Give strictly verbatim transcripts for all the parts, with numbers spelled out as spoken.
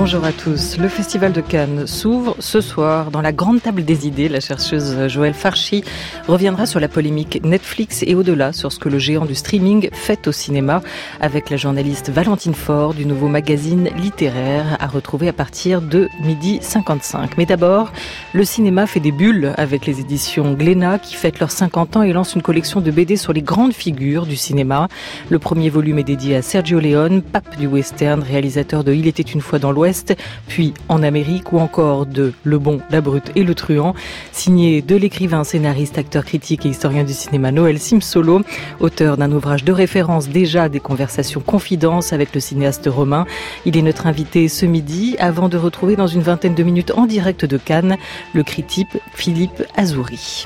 Bonjour à tous. Le Festival de Cannes s'ouvre ce soir dans la grande table des idées. La chercheuse Joëlle Farchi reviendra sur la polémique Netflix et au-delà sur ce que le géant du streaming fait au cinéma avec la journaliste Valentine Faure du nouveau magazine littéraire à retrouver à partir de midi cinquante-cinq. Mais d'abord, le cinéma fait des bulles avec les éditions Glénat qui fêtent leurs cinquante ans et lancent une collection de B D sur les grandes figures du cinéma. Le premier volume est dédié à Sergio Leone, pape du western, réalisateur de Il était une fois dans l'Ouest, puis En Amérique ou encore de Le Bon, la Brute et le Truand, signé de l'écrivain, scénariste, acteur critique et historien du cinéma Noël Simsolo, auteur d'un ouvrage de référence déjà des conversations confidences avec le cinéaste romain. Il est notre invité ce midi avant de retrouver dans une vingtaine de minutes en direct de Cannes le critique Philippe Azouri.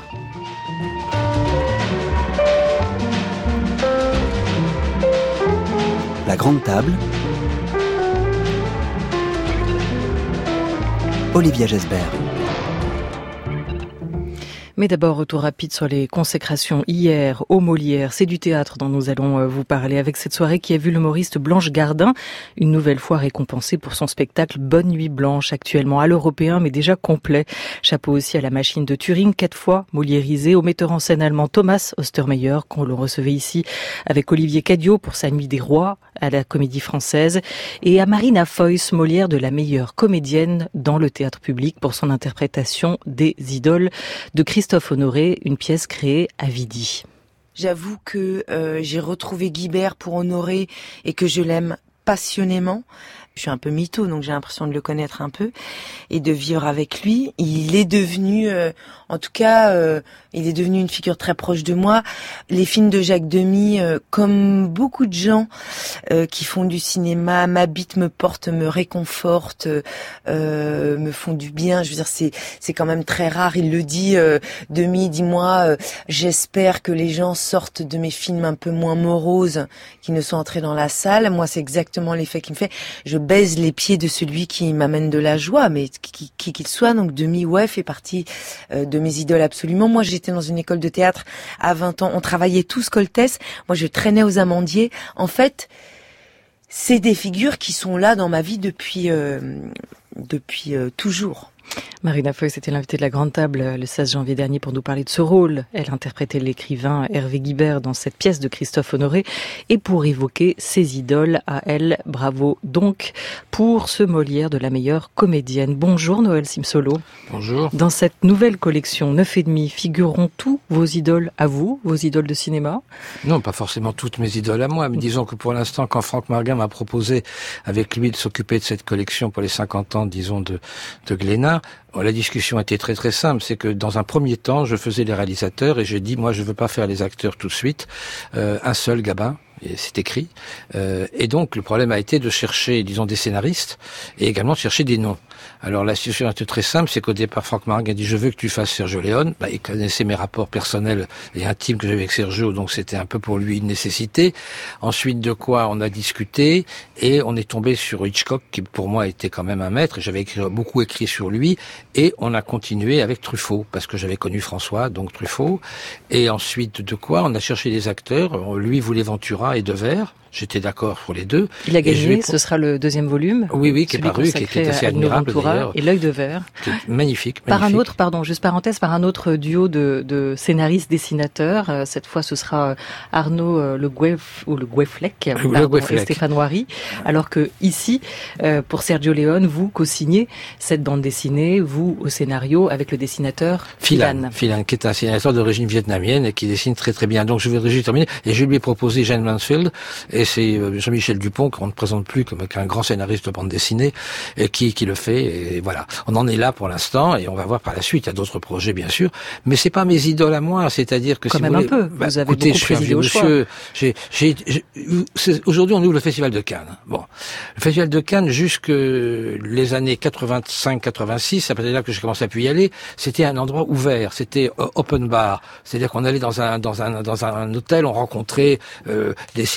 La grande table. Olivia Gesbert. Mais d'abord, retour rapide sur les consécrations hier au Molière. C'est du théâtre dont nous allons vous parler avec cette soirée qui a vu l'humoriste Blanche Gardin une nouvelle fois récompensée pour son spectacle Bonne Nuit Blanche, actuellement à l'européen mais déjà complet. Chapeau aussi à la machine de Turing, quatre fois moliérisée, au metteur en scène allemand Thomas Ostermeyer, qu'on le recevait ici avec Olivier Cadiot pour sa Nuit des Rois à la Comédie Française, et à Marina Foïs, Molière de la meilleure comédienne dans le théâtre public pour son interprétation des Idoles de Christophe Honoré, une pièce créée à Vidi. J'avoue que euh, j'ai retrouvé Guibert pour Honoré et que je l'aime passionnément. Je suis un peu mytho, donc j'ai l'impression de le connaître un peu et de vivre avec lui. Il est devenu, euh, en tout cas, euh, il est devenu une figure très proche de moi. Les films de Jacques Demy, euh, comme beaucoup de gens euh, qui font du cinéma, m'habitent, me portent, me réconfortent, euh, me font du bien. Je veux dire, c'est c'est quand même très rare. Il le dit, euh, Demy, dis-moi, euh, j'espère que les gens sortent de mes films un peu moins moroses, qui ne sont entrés dans la salle. Moi, c'est exactement l'effet qu'il me fait. Je baise les pieds de celui qui m'amène de la joie, mais qui qui qu'il soit. Donc Demy, ouais, fait partie euh, de mes idoles absolument. Moi, j'étais dans une école de théâtre à vingt ans. On travaillait tous Coltès. Moi, je traînais aux Amandiers. En fait, c'est des figures qui sont là dans ma vie depuis euh, depuis euh, toujours. Marina Foïs était l'invitée de la grande table le seize janvier dernier pour nous parler de ce rôle. Elle interprétait l'écrivain Hervé Guibert dans cette pièce de Christophe Honoré et pour évoquer ses idoles à elle. Bravo donc pour ce Molière de la meilleure comédienne. Bonjour Noël Simsolo. Bonjour. Dans cette nouvelle collection neuf et demi figureront tous vos idoles à vous, vos idoles de cinéma? Non, pas forcément toutes mes idoles à moi, mais disons que pour l'instant, quand Franck Marguin m'a proposé avec lui de s'occuper de cette collection pour les cinquante ans, disons, de, de Glénat, la discussion était très très simple, c'est que dans un premier temps, je faisais les réalisateurs et j'ai dit, moi je veux pas faire les acteurs tout de suite, euh, un seul Gabin, et c'est écrit, euh, et donc le problème a été de chercher, disons, des scénaristes et également de chercher des noms. Alors la situation était très simple, c'est qu'au départ Franck Marguin a dit je veux que tu fasses Sergio Leone. Bah, il connaissait mes rapports personnels et intimes que j'avais avec Sergio, donc c'était un peu pour lui une nécessité. Ensuite de quoi on a discuté et on est tombé sur Hitchcock qui pour moi était quand même un maître. J'avais écrit, beaucoup écrit sur lui et on a continué avec Truffaut parce que j'avais connu François, donc Truffaut. Et ensuite de quoi on a cherché des acteurs. Lui voulait Ventura et Devers. J'étais d'accord pour les deux. Il a gagné, ce sera le deuxième volume. Oui, oui, qui est paru, qui était assez admirable d'ailleurs. Et L'œil de verre. Magnifique, magnifique. Par un autre, pardon, juste parenthèse, par un autre duo de, de scénaristes-dessinateurs. Euh, cette fois, ce sera Arnaud euh, Le Gouef, ou Le Goueflec, pardon, et Stéphane Wary. Alors que ici, euh, pour Sergio Leone, vous co-signez cette bande dessinée, vous au scénario, avec le dessinateur Philan. Philan, qui est un dessinateur d'origine vietnamienne et qui dessine très très bien. Donc je vais juste terminer. Et je lui ai proposé Jane Mansfield. Et c'est Jean-Michel Dupont, qu'on ne présente plus comme un grand scénariste de bande dessinée, et qui, qui le fait. Et voilà. On en est là pour l'instant, et on va voir par la suite. Il y a d'autres projets, bien sûr. Mais c'est pas mes idoles à moi. C'est-à-dire que quand si même vous voulez, un peu. Bah, vous avez écoutez, beaucoup je suis un vieux monsieur. J'ai, j'ai, j'ai, aujourd'hui, on ouvre le Festival de Cannes. Bon. Le Festival de Cannes, jusque les années quatre-vingt-cinq quatre-vingt-six, c'est peut-être là que j'ai commencé à pu y aller, c'était un endroit ouvert. C'était open bar. C'est-à-dire qu'on allait dans un, dans un, dans un hôtel, on rencontrait, euh, des cinéastes qu'on a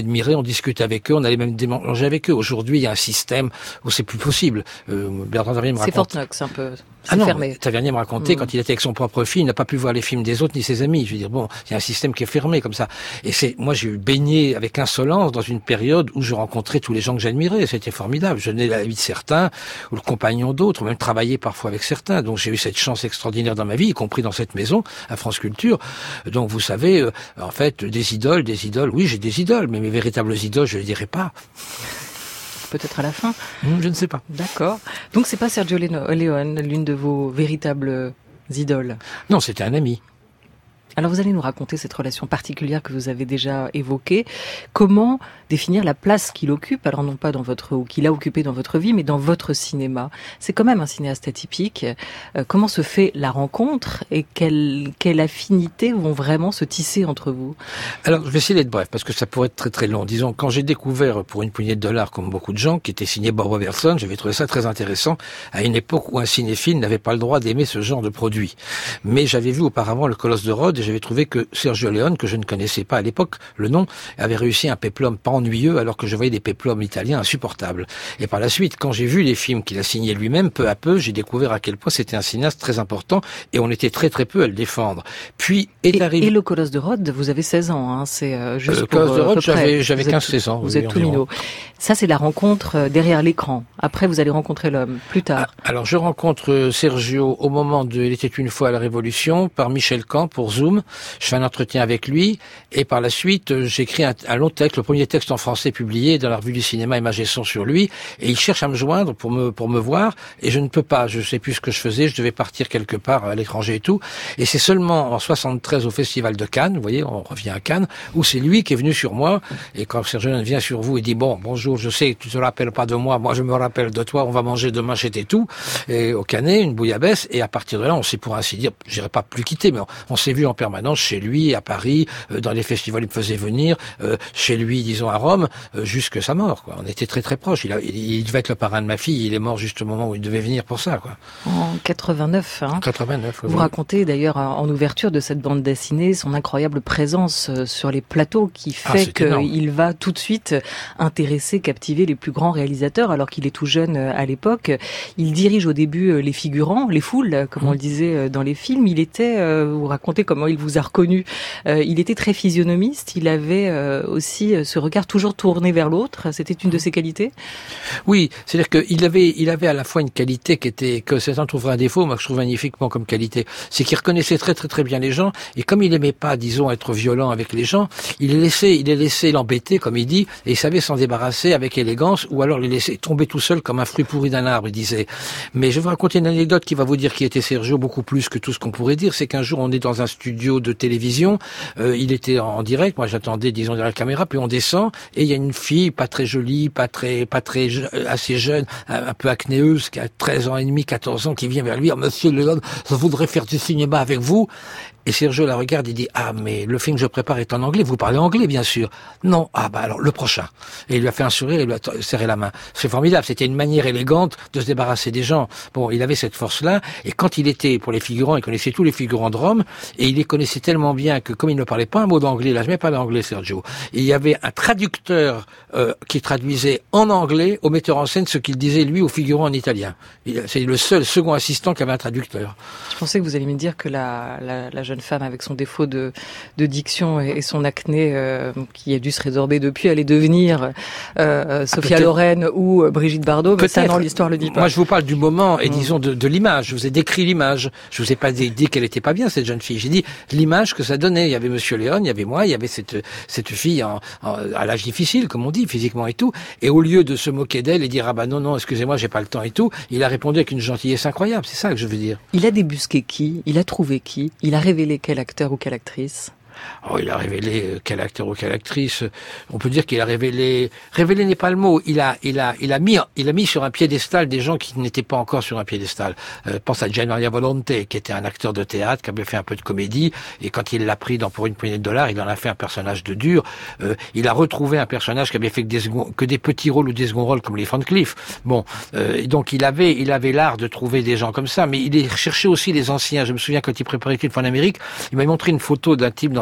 admirait, on discutait avec eux, on allait même démanger avec eux. Aujourd'hui, il y a un système où c'est plus possible. Euh, Bertrand Tavernier me raconte... C'est Fort Knox, un peu. Ah non, fermé. Tavernier me racontait, mmh. quand il était avec son propre film, il n'a pas pu voir les films des autres ni ses amis. Je veux dire, bon, il y a un système qui est fermé comme ça. Et c'est, moi, j'ai eu baigné avec insolence dans une période où je rencontrais tous les gens que j'admirais. C'était formidable. Je venais la vie de certains, ou le compagnon d'autres, ou même travailler parfois avec certains. Donc j'ai eu cette chance extraordinaire dans ma vie, y compris dans cette maison, à France Culture. Donc vous savez, euh, en fait, des idoles, des idoles, oui, j'ai des idoles, mais mes véritables idoles, je ne les dirai pas. Peut-être à la fin. Mmh, je ne sais pas. D'accord. Donc c'est pas Sergio Leone, l'une de vos véritables idoles? Non, c'était un ami. Alors vous allez nous raconter cette relation particulière que vous avez déjà évoquée. Comment définir la place qu'il occupe, alors non pas dans votre, ou qu'il a occupé dans votre vie, mais dans votre cinéma? C'est quand même un cinéaste atypique. Euh, comment se fait la rencontre et quelles quelle affinités vont vraiment se tisser entre vous? Alors je vais essayer d'être bref parce que ça pourrait être très très long. Disons, quand j'ai découvert pour une poignée de dollars, comme beaucoup de gens, qui était signé Bob Robertson, j'avais trouvé ça très intéressant à une époque où un cinéphile n'avait pas le droit d'aimer ce genre de produit. Mais j'avais vu auparavant Le Colosse de Rhodes et j'avais trouvé que Sergio Leone, que je ne connaissais pas à l'époque, le nom, avait réussi un péplum pas ennuyeux alors que je voyais des péplums italiens insupportables. Et par la suite, quand j'ai vu les films qu'il a signés lui-même, peu à peu, j'ai découvert à quel point c'était un cinéaste très important et on était très très peu à le défendre. Puis est et, arrivé... Et Le Colosse de Rhodes, vous avez seize ans, hein, c'est euh, juste Le pour... Colosse de Rhodes, j'avais, j'avais quinze seize ans. Vous oui, êtes tout minot. Ça, c'est la rencontre derrière l'écran. Après, vous allez rencontrer l'homme, plus tard. Alors, je rencontre Sergio au moment de Il était une fois à la Révolution, par Michel Camp pour Zoom. Je fais un entretien avec lui, et par la suite, j'écris un, un long texte, le premier texte en français publié dans la revue du cinéma Imagesson sur lui, et il cherche à me joindre pour me pour me voir, et je ne peux pas, je sais plus ce que je faisais, je devais partir quelque part à l'étranger et tout, et c'est seulement en soixante-treize au Festival de Cannes, vous voyez, on revient à Cannes, où c'est lui qui est venu sur moi, et quand Sergio vient sur vous, il dit, bon, bonjour, je sais que tu te rappelles pas de moi, moi je me rappelle de toi, on va manger demain chez Tétou, et au Canet, une bouillabaisse, et à partir de là, on s'est pour ainsi dire, j'irai pas plus quitter, mais on, on s'est vu en permanence chez lui, à Paris, euh, dans les festivals, il me faisait venir, euh, chez lui, disons, à Rome, euh, jusque sa mort, quoi. On était très très proches. Il, a, il, il devait être le parrain de ma fille, il est mort juste au moment où il devait venir pour ça, quoi. En quatre-vingt-neuf, hein. En quatre-vingt-neuf, oui. Vous racontez d'ailleurs en ouverture de cette bande dessinée son incroyable présence sur les plateaux qui fait ah, qu'il va tout de suite intéresser, captiver les plus grands réalisateurs alors qu'il est tout jeune à l'époque. Il dirige au début les figurants, les foules, comme mmh. on le disait dans les films. Il était, euh, vous racontez comment il vous a reconnu, euh, il était très physionomiste, il avait euh, aussi ce regard toujours tourné vers l'autre. C'était une de ses qualités? Oui, c'est-à-dire qu'il avait, il avait à la fois une qualité qui était, que certains trouveraient un défaut, moi que je trouve magnifiquement comme qualité, c'est qu'il reconnaissait très très très bien les gens, et comme il aimait pas, disons, être violent avec les gens, il les laissait, il les laissait l'embêter, comme il dit, et il savait s'en débarrasser avec élégance, ou alors les laisser tomber tout seul comme un fruit pourri d'un arbre, il disait. Mais je vais vous raconter une anecdote qui va vous dire qui était Sergio, beaucoup plus que tout ce qu'on pourrait dire, c'est qu'un jour on est dans un studio de télévision, euh, il était en direct, moi j'attendais, disons, derrière la caméra, puis on descend, et il y a une fille, pas très jolie, pas très, pas très, assez jeune, un peu acnéeuse, qui a treize ans et demi, quatorze ans, qui vient vers lui, oh, Monsieur Leone, je voudrais faire du cinéma avec vous. Et Sergio la regarde et dit, ah, mais le film que je prépare est en anglais, vous parlez anglais, bien sûr. Non, ah, bah, alors, le prochain. Et il lui a fait un sourire et il lui a serré la main. C'est formidable, c'était une manière élégante de se débarrasser des gens. Bon, il avait cette force-là, et quand il était, pour les figurants, il connaissait tous les figurants de Rome, et il les connaissait tellement bien que, comme il ne parlait pas un mot d'anglais, là, je mets pas d'anglais, Sergio, il y avait un traducteur, euh, qui traduisait en anglais au metteur en scène ce qu'il disait, lui, aux figurants en italien. C'est le seul second assistant qui avait un traducteur. Je pensais que vous alliez me dire que la, la, la jeune femme avec son défaut de, de diction et, et son acné euh, qui a dû se résorber depuis allait devenir euh, Sophia ah, Loren ou euh, Brigitte Bardot, mais ça non, l'histoire le dit pas. Moi je vous parle du moment et mmh. disons de, de l'image, je vous ai décrit l'image, je vous ai pas dit, dit qu'elle était pas bien cette jeune fille, j'ai dit l'image que ça donnait, il y avait Monsieur Léon, il y avait moi, il y avait cette, cette fille en, en, à l'âge difficile comme on dit, physiquement et tout, et au lieu de se moquer d'elle et dire ah bah non non excusez-moi j'ai pas le temps et tout, il a répondu avec une gentillesse incroyable, c'est ça que je veux dire. Il a débusqué qui? Il a trouvé qui? Il a révélé quel acteur ou quelle actrice? Oh, il a révélé quel acteur ou quelle actrice. On peut dire qu'il a révélé. Révélé n'est pas le mot. Il a, il a, il a mis, il a mis sur un piédestal des gens qui n'étaient pas encore sur un piédestal. Euh, pense à Gian Maria Volonté, qui était un acteur de théâtre, qui avait fait un peu de comédie, et quand il l'a pris dans Pour une poignée de dollars, il en a fait un personnage de dur. Euh, il a retrouvé un personnage qui avait fait que des seconds, que des petits rôles ou des seconds rôles comme les Van Cleef. Bon, euh, donc il avait, il avait l'art de trouver des gens comme ça, mais il cherchait aussi les anciens. Je me souviens quand il préparait une fois en Amérique, il m'a montré une photo d'un type dans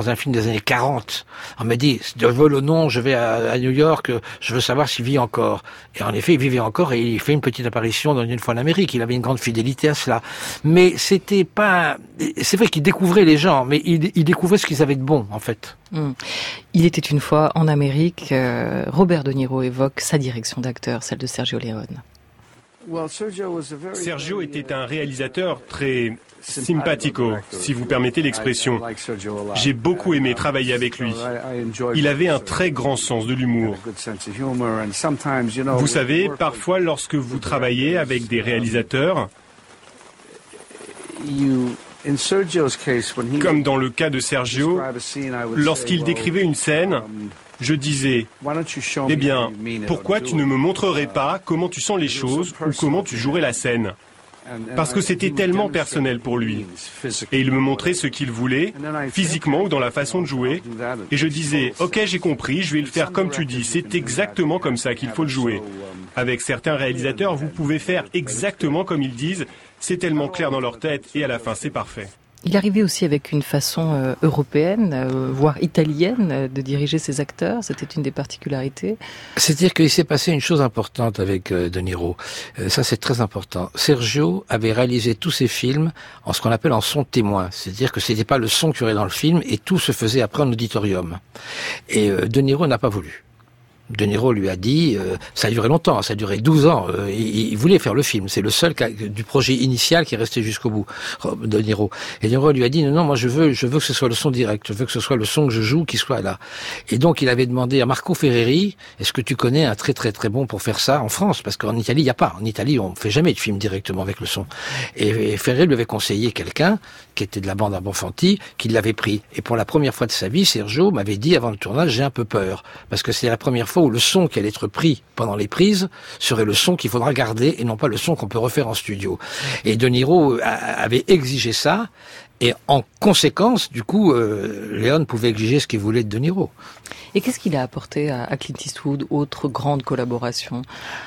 dans un film des années quarante. On m'a dit, de vol au nom, je vais à, à New York, je veux savoir s'il vit encore. Et en effet, il vivait encore et il fait une petite apparition dans Une fois en Amérique. Il avait une grande fidélité à cela. Mais c'était pas... C'est vrai qu'il découvrait les gens, mais il, il découvrait ce qu'ils avaient de bon, en fait. Mmh. Il était une fois en Amérique. Euh, Robert De Niro évoque sa direction d'acteur, celle de Sergio Leone. Sergio était un réalisateur très simpatico, si vous permettez l'expression. J'ai beaucoup aimé travailler avec lui. Il avait un très grand sens de l'humour. Vous savez, parfois lorsque vous travaillez avec des réalisateurs, comme dans le cas de Sergio, lorsqu'il décrivait une scène, je disais, eh bien, pourquoi tu ne me montrerais pas comment tu sens les choses ou comment tu jouerais la scène ? Parce que c'était tellement personnel pour lui. Et il me montrait ce qu'il voulait, physiquement ou dans la façon de jouer. Et je disais, ok, j'ai compris, je vais le faire comme tu dis, c'est exactement comme ça qu'il faut le jouer. Avec certains réalisateurs, vous pouvez faire exactement comme ils disent, c'est tellement clair dans leur tête et à la fin, c'est parfait. Il arrivait aussi avec une façon euh, européenne, euh, voire italienne, euh, de diriger ses acteurs. C'était une des particularités. C'est-à-dire qu'il s'est passé une chose importante avec euh, De Niro. Euh, ça, c'est très important. Sergio avait réalisé tous ses films en ce qu'on appelle en son témoin. C'est-à-dire que c'était pas le son qu'il y aurait dans le film et tout se faisait après en auditorium. Et euh, De Niro n'a pas voulu. De Niro lui a dit, euh, ça a duré longtemps, ça a duré douze ans, euh, il, il voulait faire le film, c'est le seul cas, du projet initial qui est resté jusqu'au bout, De Niro. Et De Niro lui a dit, non, non, moi je veux, je veux que ce soit le son direct, je veux que ce soit le son que je joue qui soit là. Et donc il avait demandé à Marco Ferreri, est-ce que tu connais un très très très bon pour faire ça en France? Parce qu'en Italie, il n'y a pas. En Italie, on ne fait jamais de film directement avec le son. Et, et Ferreri lui avait conseillé quelqu'un, qui était de la bande à Bonfanti, qui l'avait pris. Et pour la première fois de sa vie, Sergio m'avait dit avant le tournage, j'ai un peu peur. Parce que c'est la première fois où le son qui allait être pris pendant les prises serait le son qu'il faudra garder et non pas le son qu'on peut refaire en studio. Et De Niro avait exigé ça et en conséquence, du coup, euh, Leone pouvait exiger ce qu'il voulait de De Niro. Et qu'est-ce qu'il a apporté à, à Clint Eastwood, autre grande collaboration ?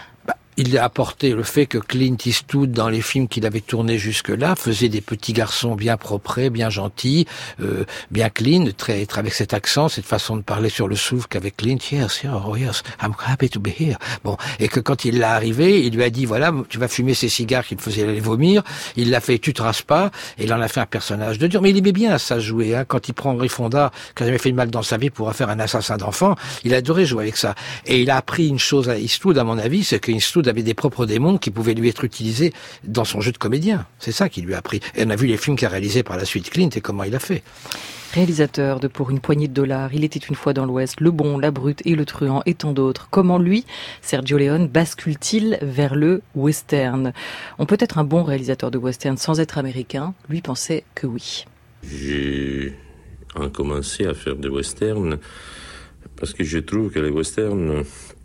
Il a apporté le fait que Clint Eastwood, dans les films qu'il avait tournés jusque-là, faisait des petits garçons bien propres, bien gentils, euh, bien clean, très, très avec cet accent, cette façon de parler sur le soufre qu'avec Clint, yes, yes, oh yes, I'm happy to be here. Bon, et que quand il l'a arrivé, il lui a dit, voilà, tu vas fumer ces cigares qui le faisaient aller vomir. Il l'a fait, tu te rases pas, et il en a fait un personnage de dur. Mais il aimait bien ça jouer, hein. Quand il prend Henry Fonda, qui n'a jamais fait de mal dans sa vie pour faire un assassin d'enfants, il adorait jouer avec ça. Et il a appris une chose à Eastwood, à mon avis, c'est que Eastwood avait des propres démons qui pouvaient lui être utilisés dans son jeu de comédien. C'est ça qu'il lui a appris. Et on a vu les films qu'il a réalisés par la suite, Clint, et comment il a fait. Réalisateur de Pour une poignée de dollars, Il était une fois dans l'Ouest, Le Bon, La Brute et Le Truand et tant d'autres. Comment lui, Sergio Leone, bascule-t-il vers le western ? On peut être un bon réalisateur de western sans être américain. Lui pensait que oui. J'ai commencé à faire des westerns parce que je trouve que les westerns,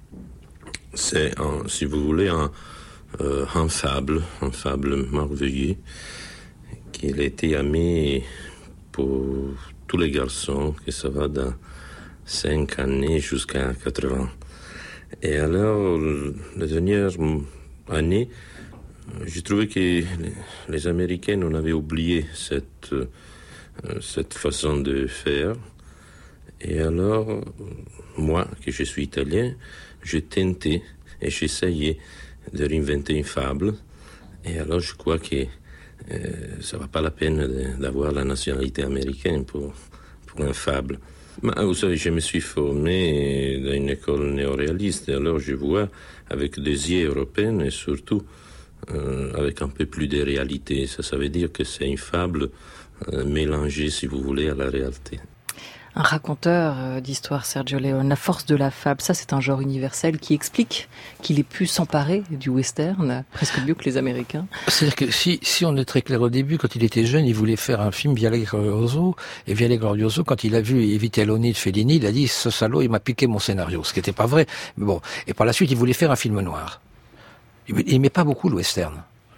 c'est, un, si vous voulez, un, euh, un fable, un fable merveilleux, qu'il a été aimé pour tous les garçons, que ça va de cinq années jusqu'à quatre-vingts. Et alors, les dernières années, j'ai trouvé que les, les Américains, on avait oublié cette, euh, cette façon de faire. Et alors, moi, que je suis italien, je tentais et j'essayais de réinventer une fable. Et alors, je crois que euh, ça ne va pas la peine de, d'avoir la nationalité américaine pour, pour une fable. Mais vous savez, je me suis formé dans une école néoréaliste. Et alors, je vois avec des yeux européens et surtout euh, avec un peu plus de réalité. Ça, ça veut dire que c'est une fable euh, mélangée, si vous voulez, à la réalité. Un raconteur d'histoire, Sergio Leone, la force de la fable, ça c'est un genre universel qui explique qu'il ait pu s'emparer du western, presque mieux que les Américains. C'est-à-dire que si, si on est très clair au début, quand il était jeune, il voulait faire un film Viale Glorioso, et Viale Glorioso, quand il a vu I Vitelloni de Fellini, il a dit, ce salaud, il m'a piqué mon scénario, ce qui n'était pas vrai. Mais bon. Et par la suite, il voulait faire un film noir. Il n'aimait pas beaucoup le western.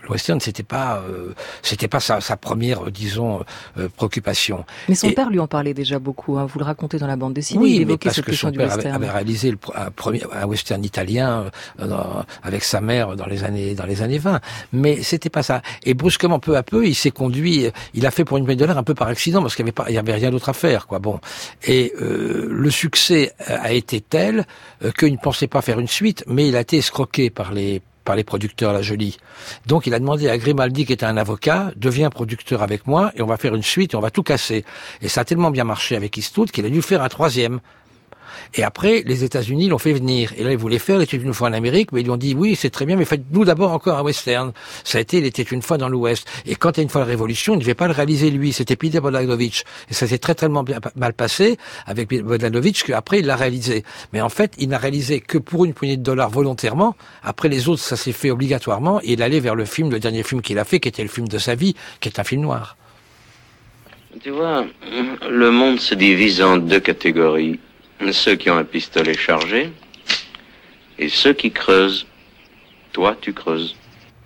Le western, c'était pas, euh, c'était pas sa, sa première, disons, euh, préoccupation. Mais son Et, père lui en parlait déjà beaucoup. Hein. Vous le racontez dans la bande dessinée. Oui, il mais évoquait parce cette que question son du père western. avait, avait réalisé le, un premier, un western italien euh, dans, avec sa mère dans les années, dans les années vingt. Mais c'était pas ça. Et brusquement, peu à peu, il s'est conduit. Il a fait pour une million de dollars un peu par accident parce qu'il y avait pas, il y avait rien d'autre à faire, quoi. Bon. Et euh, le succès a été tel euh, qu'il ne pensait pas faire une suite, mais il a été escroqué par les par les producteurs La Jolie. Donc il a demandé à Grimaldi, qui était un avocat, deviens producteur avec moi et on va faire une suite et on va tout casser. Et ça a tellement bien marché avec Eastwood qu'il a dû faire un troisième. Et après, les États-Unis l'ont fait venir. Et là, ils voulaient faire « Il était une fois en Amérique », mais ils lui ont dit « Oui, c'est très bien, mais faites-nous d'abord encore un western ». Ça a été « Il était une fois dans l'Ouest ». Et quand il y a une fois la Révolution, il ne devait pas le réaliser lui, c'était Peter Bogdanovich. Et ça s'est très très bien, mal passé avec Bogdanovich, qu'après il l'a réalisé. Mais en fait, il n'a réalisé que pour une poignée de dollars volontairement. Après les autres, ça s'est fait obligatoirement. Et il allait vers le film, le dernier film qu'il a fait, qui était le film de sa vie, qui est un film noir. Tu vois, le monde se divise en deux catégories. Ceux qui ont un pistolet chargé et ceux qui creusent. Toi, tu creuses.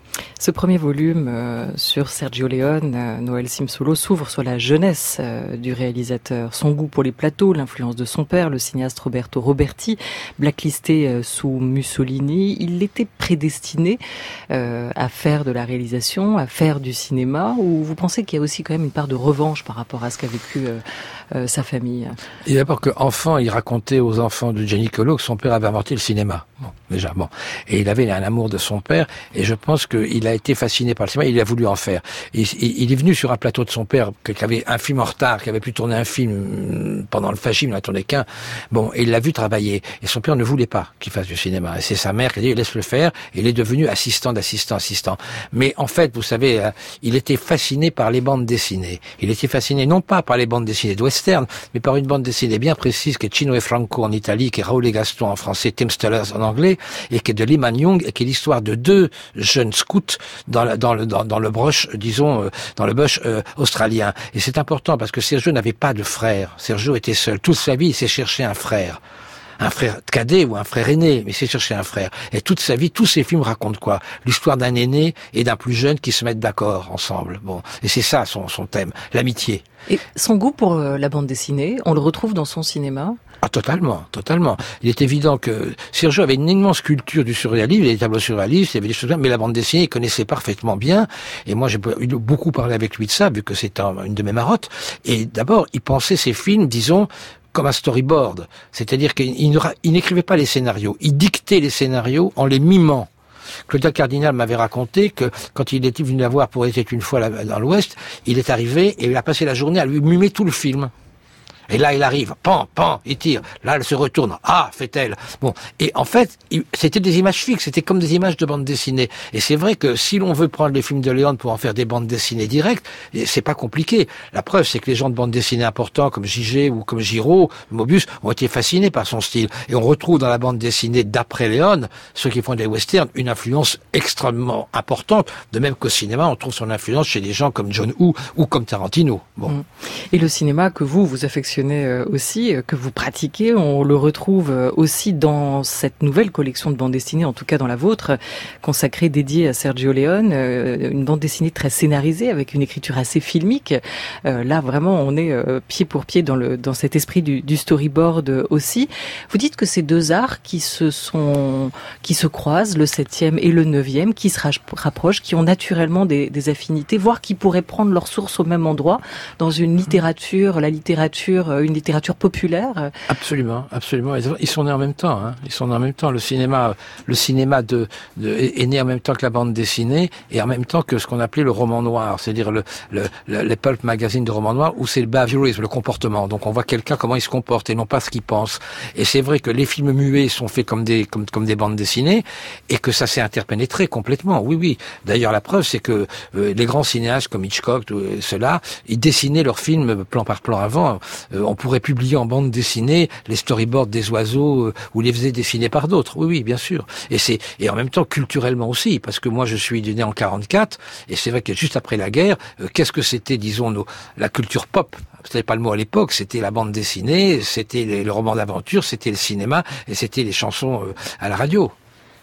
Ce premier volume euh, sur Sergio Leone, euh, Noël Simsolo, s'ouvre sur la jeunesse euh, du réalisateur. Son goût pour les plateaux, l'influence de son père, le cinéaste Roberto Roberti, blacklisté euh, sous Mussolini. Il était prédestiné euh, à faire de la réalisation, à faire du cinéma, ou vous pensez qu'il y a aussi quand même une part de revanche par rapport à ce qu'a vécu euh, euh, sa famille? Et d'abord qu'enfant, il racontait aux enfants de Gianni Colo que son père avait inventé le cinéma. Bon, déjà, bon. Et il avait un amour de son père, et je pense qu'il a été fasciné par le cinéma, il a voulu en faire. Et, et, il est venu sur un plateau de son père, qui avait un film en retard, qui avait pu tourner un film pendant le fascisme, il n'en tourné qu'un. Bon, et il l'a vu travailler. Et son père ne voulait pas qu'il fasse du cinéma. Et c'est sa mère qui a dit, laisse le faire. Et il est devenu assistant d'assistant, assistant. Mais en fait, vous savez, il était fasciné par les bandes dessinées. Il était fasciné non pas par les bandes dessinées de western, mais par une bande dessinée bien précise, qui est Cino e Franco en Italie, qui est Raoul et Gaston en français, Tim Stellers en anglais, et qui est de Lyman Young, et qui est l'histoire de deux jeunes scouts dans, la, dans le dans, dans le brush, disons, euh, dans le bush euh, australien. Et c'est important parce que Sergio n'avait pas de frère. Sergio était seul. Toute sa vie, il s'est cherché un frère. Un frère cadet ou un frère aîné, mais il s'est cherché un frère. Et toute sa vie, tous ces films racontent quoi? L'histoire d'un aîné et d'un plus jeune qui se mettent d'accord ensemble. Bon, et c'est ça son, son thème, l'amitié. Et son goût pour euh, la bande dessinée, on le retrouve dans son cinéma? Ah, totalement, totalement. Il est évident que Sergio avait une immense culture du surréalisme, il y avait des tableaux surréalistes, il y avait des choses bien, mais la bande dessinée, il connaissait parfaitement bien. Et moi, j'ai beaucoup parlé avec lui de ça, vu que c'est un, une de mes marottes. Et d'abord, il pensait ses films, disons, comme un storyboard. C'est-à-dire qu'il n'écrivait pas les scénarios, il dictait les scénarios en les mimant. Claudia Cardinal m'avait raconté que quand il était venu la voir pour Était une fois dans l'Ouest, il est arrivé et il a passé la journée à lui mimer tout le film. Et là, il arrive, pan, pan, il tire. Là, elle se retourne. Ah, fait-elle. Bon. Et en fait, c'était des images fixes. C'était comme des images de bande dessinée. Et c'est vrai que si l'on veut prendre les films de Leone pour en faire des bandes dessinées directes, c'est pas compliqué. La preuve, c'est que les gens de bande dessinée importants comme J G ou comme Giraud, Mobius, ont été fascinés par son style. Et on retrouve dans la bande dessinée d'après Leone, ceux qui font des westerns, une influence extrêmement importante. De même qu'au cinéma, on trouve son influence chez des gens comme John Woo ou comme Tarantino. Bon. Et le cinéma que vous, vous affectionnez aussi, que vous pratiquez, on le retrouve aussi dans cette nouvelle collection de bandes dessinées, en tout cas dans la vôtre, consacrée, dédiée à Sergio Leone, une bande dessinée très scénarisée, avec une écriture assez filmique. Là, vraiment, on est pied pour pied dans, le, dans cet esprit du, du storyboard aussi. Vous dites que ces deux arts qui se sont, qui se croisent, le septième et le neuvième, qui se rapprochent, qui ont naturellement des, des affinités, voire qui pourraient prendre leur source au même endroit, dans une littérature, la littérature une littérature populaire. Absolument, absolument. Ils sont nés en même temps. Hein. Ils sont nés en même temps. Le cinéma, le cinéma de, de, est né en même temps que la bande dessinée et en même temps que ce qu'on appelait le roman noir, c'est-à-dire le, le, le, les pulp magazines de roman noir où c'est le behaviorisme, le comportement. Donc on voit quelqu'un comment il se comporte et non pas ce qu'il pense. Et c'est vrai que les films muets sont faits comme des comme, comme des bandes dessinées et que ça s'est interpénétré complètement. Oui, oui. D'ailleurs, la preuve, c'est que euh, les grands cinéastes comme Hitchcock, euh, ceux-là, ils dessinaient leurs films plan par plan avant. Euh, on pourrait publier en bande dessinée les storyboards des oiseaux euh, ou les faisait dessiner par d'autres. Oui, oui, bien sûr. Et c'est et en même temps culturellement aussi, parce que moi je suis né en quarante-quatre et c'est vrai que juste après la guerre, euh, qu'est-ce que c'était, disons, nos, la culture pop? C'était pas le mot à l'époque, c'était la bande dessinée, c'était les, le roman d'aventure, c'était le cinéma et c'était les chansons euh, à la radio.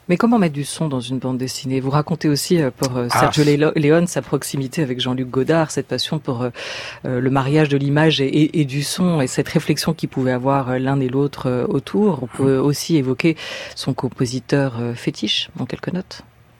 Mais comment mettre du son dans une bande dessinée? Vous racontez aussi pour Sergio ah, Leone sa proximité avec Jean-Luc Godard, cette passion pour euh, le mariage de l'image et, et, et du son, et cette réflexion qu'ils pouvaient avoir l'un et l'autre euh, autour. On peut aussi évoquer son compositeur euh, fétiche en quelques notes.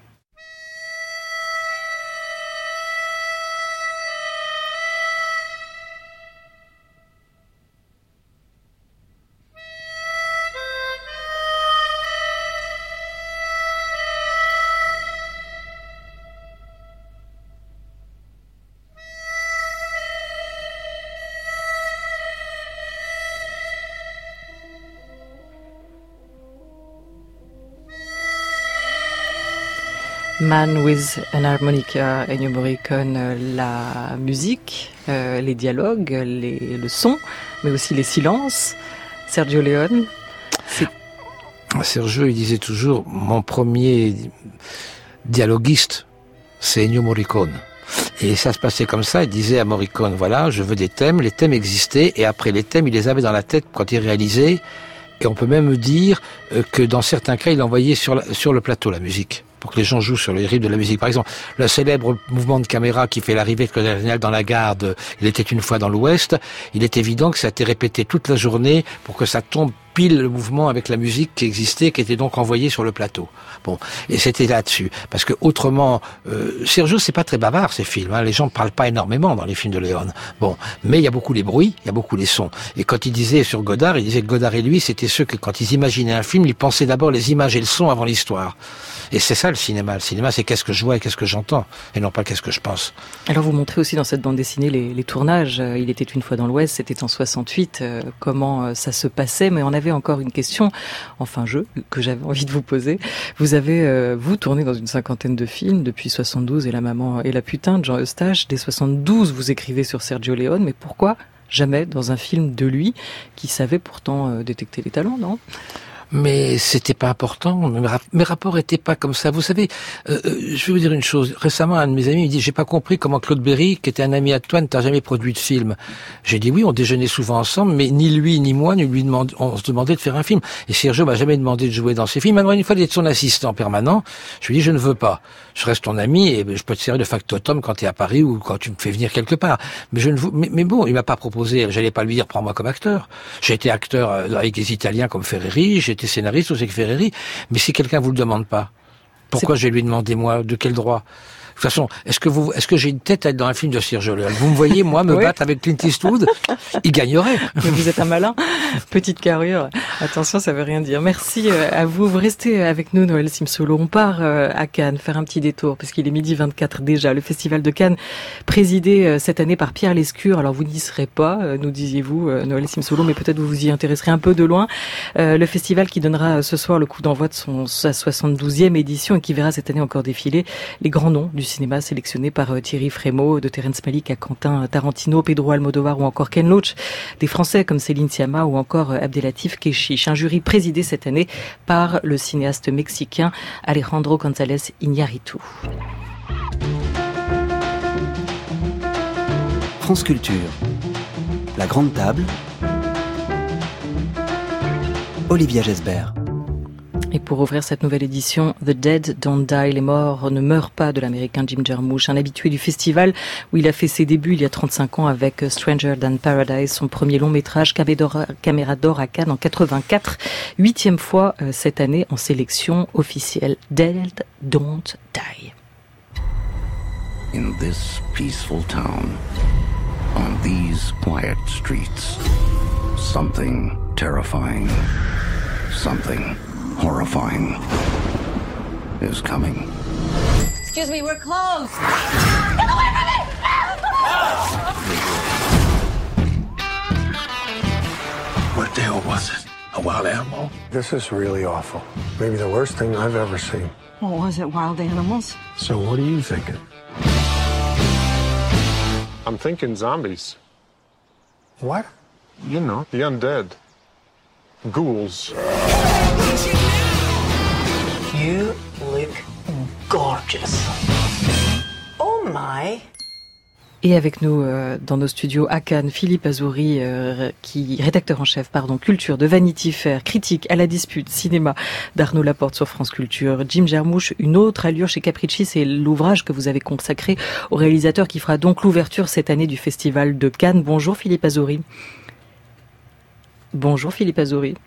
Man with an Harmonica, Ennio Morricone, la musique, euh, les dialogues, les, le son, mais aussi les silences. Sergio Leone, c'est... Sergio, il disait toujours, mon premier dialoguiste, c'est Ennio Morricone. Et ça se passait comme ça, il disait à Morricone, voilà, je veux des thèmes, les thèmes existaient, et après les thèmes, il les avait dans la tête quand il réalisait, et on peut même dire que dans certains cas, il envoyait sur, la, sur le plateau la musique, pour que les gens jouent sur les rythmes de la musique. Par exemple, le célèbre mouvement de caméra qui fait l'arrivée de Claude Cardinal dans la gare de Il était une fois dans l'Ouest, il est évident que ça a été répété toute la journée pour que ça tombe pile le mouvement avec la musique qui existait, qui était donc envoyée sur le plateau. Bon, et c'était là-dessus, parce que autrement, euh, Sergio, c'est pas très bavard ces films. Hein. Les gens ne parlent pas énormément dans les films de Leone. Bon, mais il y a beaucoup les bruits, il y a beaucoup les sons. Et quand il disait sur Godard, il disait que Godard et lui, c'était ceux que quand ils imaginaient un film, ils pensaient d'abord les images et le son avant l'histoire. Et c'est ça le cinéma. Le cinéma, c'est qu'est-ce que je vois et qu'est-ce que j'entends, et non pas qu'est-ce que je pense. Alors vous montrez aussi dans cette bande dessinée les, les tournages. Il était une fois dans l'Ouest, c'était en soixante-huit. Euh, comment euh, ça se passait? Mais on avait encore une question, enfin jeu, que j'avais envie de vous poser. Vous avez, euh, vous, tourné dans une cinquantaine de films depuis soixante-douze et La Maman et la Putain de Jean Eustache. Dès soixante-douze, vous écrivez sur Sergio Leone, mais pourquoi jamais dans un film de lui, qui savait pourtant euh, détecter les talents, non ? Mais c'était pas important, mes rapports étaient pas comme ça. Vous savez, euh, je vais vous dire une chose. Récemment, un de mes amis me dit, j'ai pas compris comment Claude Berry, qui était un ami à toi, ne t'a jamais produit de film. J'ai dit oui, on déjeunait souvent ensemble, mais ni lui ni moi ne lui demande, on se demandait de faire un film. Et Sergio m'a jamais demandé de jouer dans ses films. Maintenant, une fois d'être son assistant permanent, je lui dis, je ne veux pas. Je reste ton ami et je peux te servir de factotum quand tu es à Paris ou quand tu me fais venir quelque part. Mais je ne veux, mais, mais bon, il m'a pas proposé, j'allais pas lui dire, prends-moi comme acteur. J'ai été acteur avec des Italiens comme Ferreri, j'ai été scénariste aussi avec Ferreri, mais si quelqu'un vous le demande pas, pourquoi c'est... je vais lui demander, moi, de quel droit? De toute façon, est-ce que vous, est-ce que j'ai une tête à être dans un film de Sergio Leone? Vous me voyez, moi, me oui. battre avec Clint Eastwood? Il gagnerait. Mais vous êtes un malin. Petite carrure. Attention, ça veut rien dire. Merci à vous. Vous restez avec nous, Noël Simsolo. On part à Cannes, faire un petit détour, parce qu'il est midi vingt-quatre déjà. Le Festival de Cannes, présidé cette année par Pierre Lescure. Alors, vous n'y serez pas, nous disiez-vous, Noël Simsolo, mais peut-être vous vous y intéresserez un peu de loin. Le festival qui donnera ce soir le coup d'envoi de son, sa soixante-douzième édition et qui verra cette année encore défiler les grands noms du cinéma sélectionné par Thierry Frémaux, de Terrence Malick à Quentin Tarantino, Pedro Almodovar ou encore Ken Loach, des Français comme Céline Sciamma ou encore Abdelatif Kechiche. Un jury présidé cette année par le cinéaste mexicain Alejandro González Iñárritu. France Culture, la grande table, Olivia Gesbert. Et pour ouvrir cette nouvelle édition, The Dead Don't Die, les morts ne meurent pas, de l'américain Jim Jarmusch, un habitué du festival où il a fait ses débuts il y a trente-cinq ans avec Stranger Than Paradise, son premier long métrage, Caméra d'or à Cannes en quatre-vingt-quatre, huitième fois cette année en sélection officielle. Dead Don't Die. In this peaceful town, on these quiet streets, something terrifying, something horrifying is coming. Excuse me, we're closed. Get away from me! What the hell was it? A wild animal? This is really awful. Maybe the worst thing I've ever seen. What was it, wild animals? So what are you thinking? I'm thinking zombies. What? You know, the undead. Ghouls. You look gorgeous. Oh my. Et avec nous euh, dans nos studios à Cannes, Philippe Azouri, euh, qui rédacteur en chef, pardon, culture de Vanity Fair, critique à la dispute, cinéma d'Arnaud Laporte sur France Culture. Jim Jarmusch, une autre allure chez Capricci, c'est l'ouvrage que vous avez consacré au réalisateur qui fera donc l'ouverture cette année du Festival de Cannes. Bonjour Philippe Azouri. Bonjour Philippe Azouri.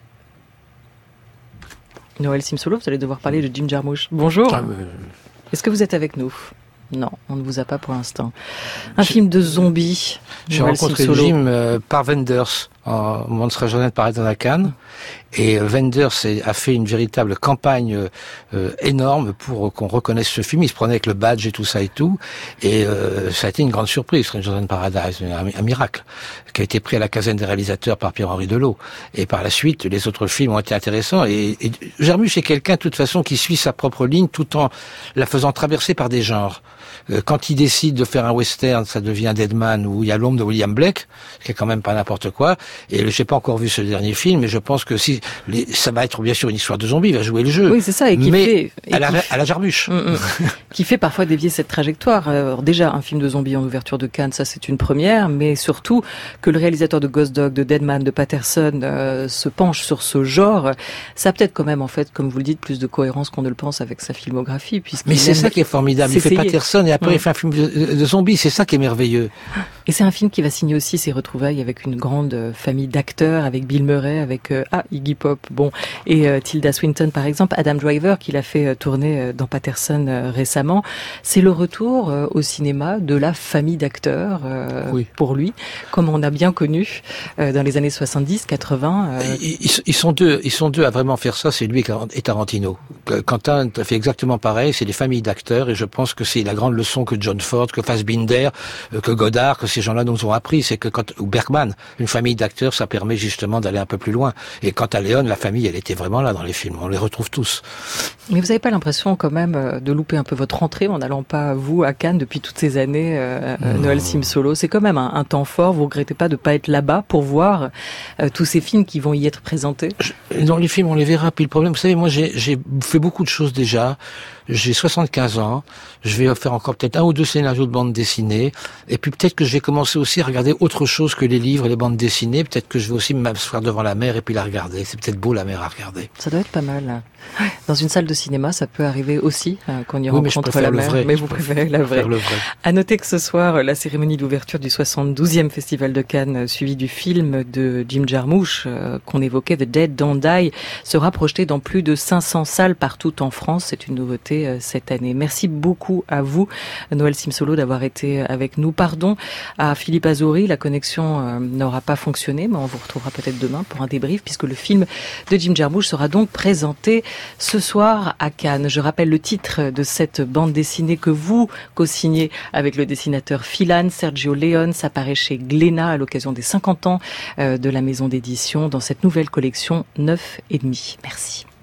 Noël Simsolo, vous allez devoir parler de Jim Jarmusch. Bonjour. Ah, mais... Est-ce que vous êtes avec nous ? Non, on ne vous a pas pour l'instant. Un je, film de zombies. J'ai rencontré Jim euh, par Wenders, au moment de sa journée de paraître à Cannes. Et Wenders a fait une véritable campagne euh, énorme pour qu'on reconnaisse ce film. Il se prenait avec le badge et tout ça et tout. Et euh, ça a été une grande surprise, Stranger Than Paradise, un, un miracle, qui a été pris à la caserne des réalisateurs par Pierre-Henri Delot. Et par la suite, les autres films ont été intéressants. Et, et Jarmusch est quelqu'un, de toute façon, qui suit sa propre ligne tout en la faisant traverser par des genres. Quand il décide de faire un western, ça devient Deadman, où il y a l'ombre de William Blake, ce qui est quand même pas n'importe quoi. Et je n'ai pas encore vu ce dernier film, mais je pense que si les, ça va être bien sûr une histoire de zombies, il va jouer le jeu. Oui, c'est ça, et qui mais fait et à, la, qui à la Jarmusch, mm, mm, qui fait parfois dévier cette trajectoire. Alors déjà, un film de zombies en ouverture de Cannes, ça c'est une première, mais surtout que le réalisateur de Ghost Dog, de Deadman, de Patterson euh, se penche sur ce genre, ça a peut-être quand même en fait, comme vous le dites, plus de cohérence qu'on ne le pense avec sa filmographie. Mais c'est ça qui est formidable. Il fait Patterson et après mmh. il fait un film de, de zombies, c'est ça qui est merveilleux. Et c'est un film qui va signer aussi ses retrouvailles avec une grande famille d'acteurs, avec Bill Murray, avec euh, ah Iggy Pop, bon, et euh, Tilda Swinton par exemple, Adam Driver qui l'a fait euh, tourner euh, dans Patterson euh, récemment. C'est le retour euh, au cinéma de la famille d'acteurs euh, oui. pour lui, comme on a bien connu euh, dans les années soixante-dix, quatre-vingts. Euh... Ils, ils sont deux, ils sont deux à vraiment faire ça. C'est lui et Tarantino. Quentin fait exactement pareil. C'est des familles d'acteurs et je pense que c'est la grande leçon que John Ford, que Fassbinder, que Godard, que ces gens-là nous ont appris, c'est que quand, ou Bergman, une famille d'acteurs, ça permet justement d'aller un peu plus loin. Et quant à Léon, la famille, elle était vraiment là dans les films. On les retrouve tous. Mais vous n'avez pas l'impression quand même de louper un peu votre rentrée en n'allant pas, vous, à Cannes depuis toutes ces années, euh, Noël Simsolo. C'est quand même un, un temps fort. Vous regrettez pas de pas être là-bas pour voir euh, tous ces films qui vont y être présentés? Je, dans les films, on les verra. Puis le problème, vous savez, moi, j'ai, j'ai fait beaucoup de choses déjà. J'ai soixante-quinze ans. Je vais faire encore peut-être un ou deux scénarios de bande dessinée. Et puis peut-être que je vais commencer aussi à regarder autre chose que les livres et les bandes dessinées. Peut-être que je vais aussi m'asseoir devant la mer et puis la regarder. C'est peut-être beau, la mer, à regarder. Ça doit être pas mal. Dans une salle de cinéma, ça peut arriver aussi, euh, qu'on y oui, rencontre la mer. Vrai. Mais vous préférez la vraie. Le vrai. À noter que ce soir, la cérémonie d'ouverture du soixante-douzième Festival de Cannes, suivi du film de Jim Jarmusch, euh, qu'on évoquait, The Dead Don't Die, sera projeté dans plus de cinq cents salles partout en France. C'est une nouveauté euh, cette année. Merci beaucoup à vous, Noël Simsolo, d'avoir été avec nous. Pardon à Philippe Azouri, la connexion euh, n'aura pas fonctionné, mais on vous retrouvera peut-être demain pour un débrief, puisque le film de Jim Jarmusch sera donc présenté ce soir à Cannes. Je rappelle le titre de cette bande dessinée que vous co-signez avec le dessinateur Philan, Sergio Leone. Ça paraît chez Glénat à l'occasion des cinquante ans de la maison d'édition dans cette nouvelle collection neuf et demi. Merci.